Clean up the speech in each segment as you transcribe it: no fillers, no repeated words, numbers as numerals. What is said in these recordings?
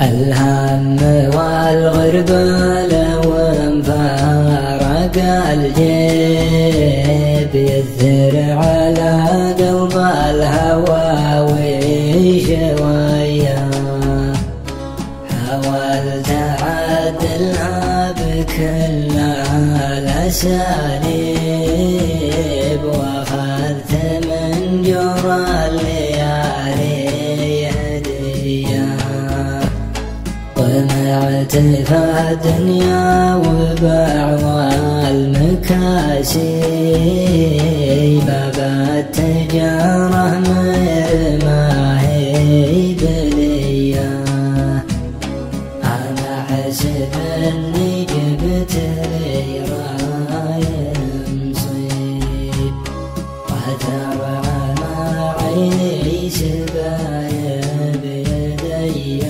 الهم والغربال وانفارق الجيب يثر على قلب الهوى شوية. حاولت أعدلها بكل الأساليب وأخذت من جرى الليالي هدية. طمعت في الدنيا وبعوى المكاسب باب التجارة ما هي بلية. أنا حسب إني جبت لي راية مصيب وترعى مع عيني سبايا بيدي.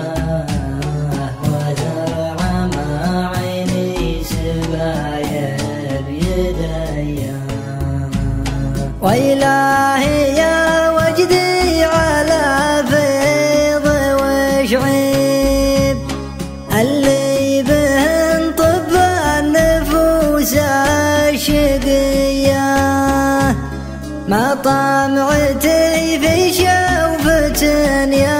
وإلهي يا وجدي على فيض وشعيب اللي بهن طب النفوس الشقية. ما طمعتي في شوفة يا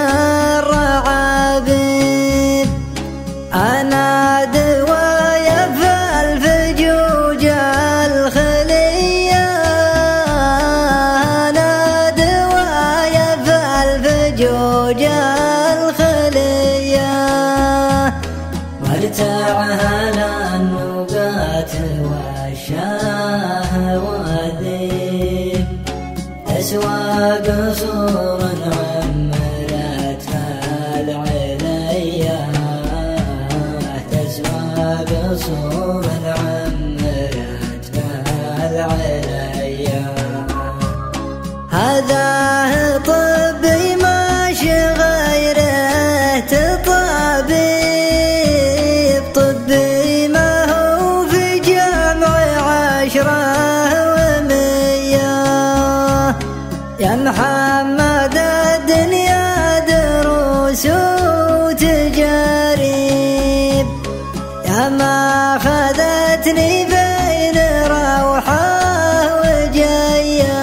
الرعابيب. أنا دوايا في الفجوج الخلية. أنا دوايا في الفجوج الخلية. وارتعها للنبات والشاه والذيب تسوى قصور عمرتها العليا. قصور عمرتها العليا. هذا طبي ماشي غيره تطبيب. طبي ما هو في جمع 10 و100. يا محمد الدنيا دروس وتجارب. ما خذتني بين روحة وجاية.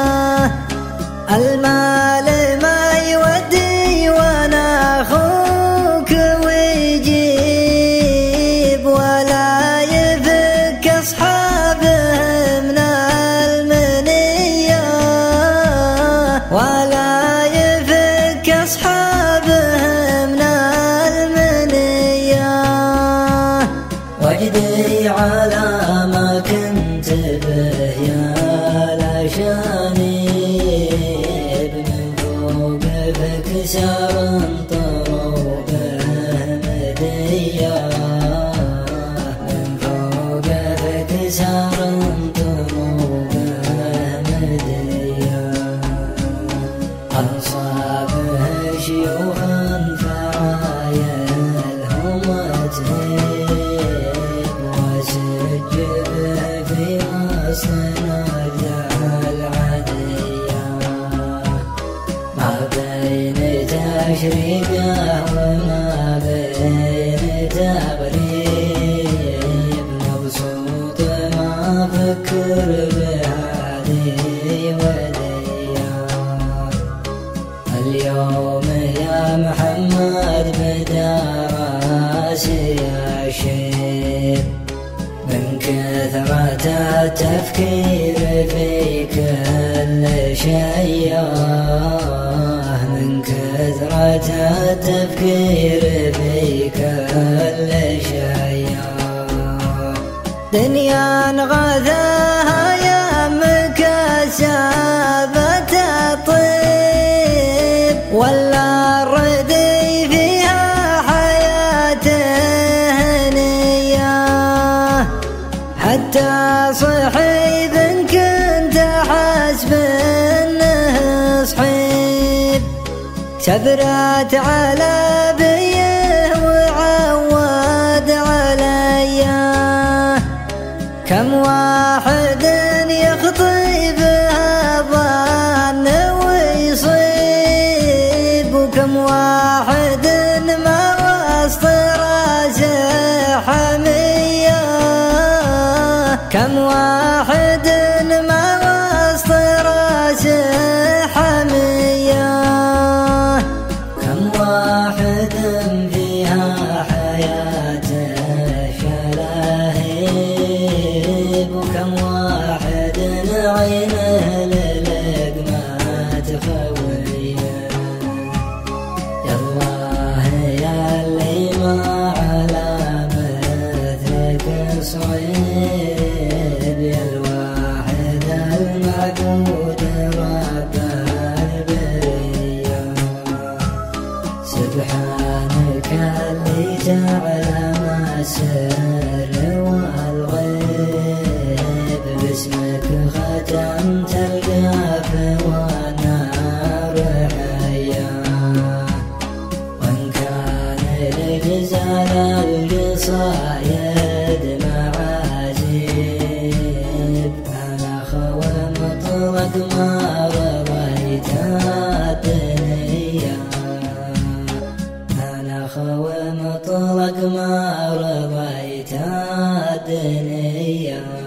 المال ما يودي وانا اخوك ويجيب ولا يفك اصحابه من المنية. ولا يفك اصحابه من المنية. وجدي على ما كنت به يا لشانب من فوق فكسر طروبه مدية. من فوق فكسر طروبه مدية. أصابه شيوخ فعايلهم وتهيب وسجبه في مسند العدية. ما بين تشريقه وما بين تغريب مبسوط ما فكر بهذه ودية. اليوم يا محمد بدا راسي أشيب من كثرة التفكير في كل شيء. من كثرة التفكير في كل شيء. دنيا غذاها يا مكسبة الطيب ولا الردي فيها حياة هنية. حتى صحيب كنت حسب انه صحيب سبرت على بيه وعود عليا. كم واحد يخطي بها ظن ويصيب وكم واحد ما ومطلق ما رضيت الدنيا